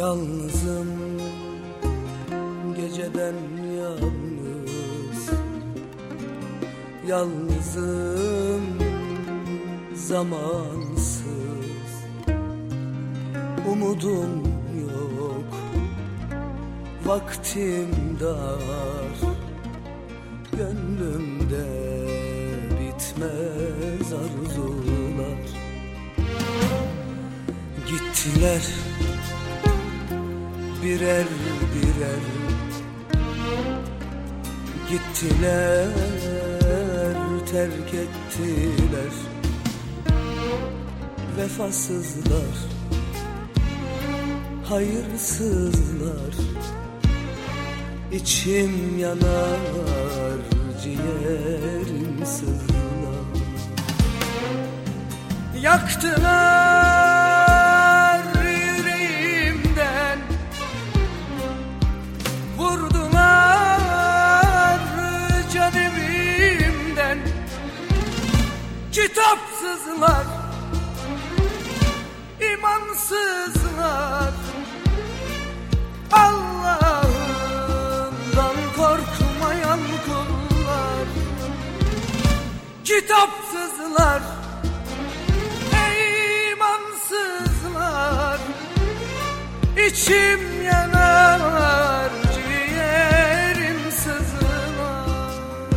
Yalnızım, geceden yalnız. Yalnızım, zamansız. Umudum yok, vaktim dar. Gönlümde bitmez arzular. Gittiler birer birer, gittiler, terk ettiler. Vefasızlar, hayırsızlar. İçim yanar, ciğerim sızlar. Yaktılar yüreğimden, vurdular can evimden. Kitapsızlar, imansızlar. Allah'ından korkmayan kullar. Kitapsızlar, imansızlar. İçim yanar, ciğerim sızlar.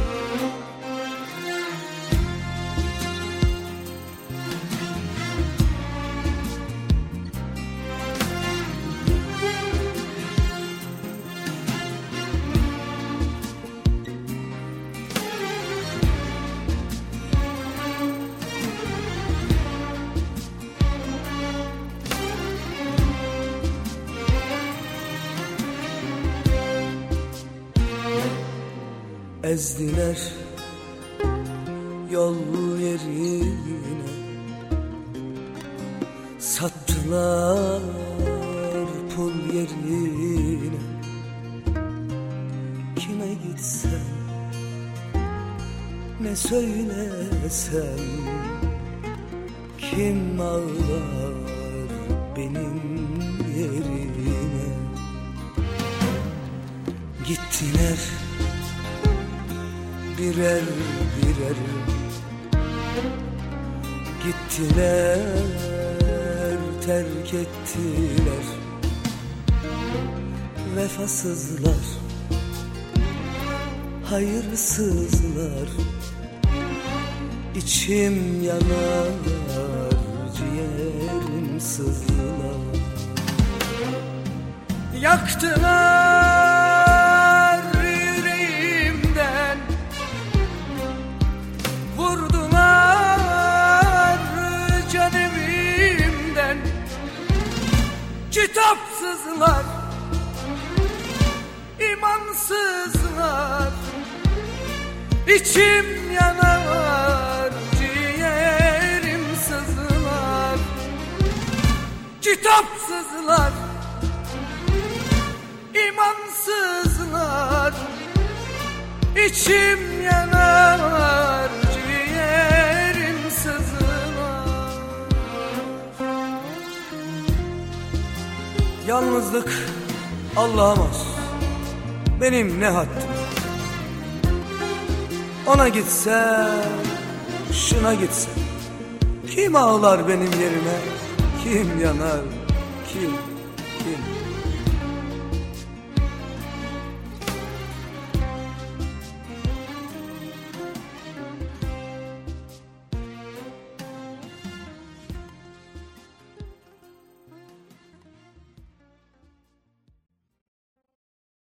Ezdiler yol yerine, sattılar pul yerine. Kime gitsem, ne söylesem, kim ağlar benim yerime? Gittiler birer birer, gittiler, terk ettiler. Vefasızlar, hayırsızlar. İçim yanar, ciğerim sızlar. Yaktılar yüreğimden, vurdular can evimden. Kitapsızlar, imansızlar. İçim yanar, ciğerim sızlar. Kitapsızlar, imansızlar. İçim yanar, ciğerim sızlar. Yalnızlık Allah'a mahsus, benim ne haddim. Ona gitsem, şuna gitsem, kim ağlar benim yerime, kim yanar, kim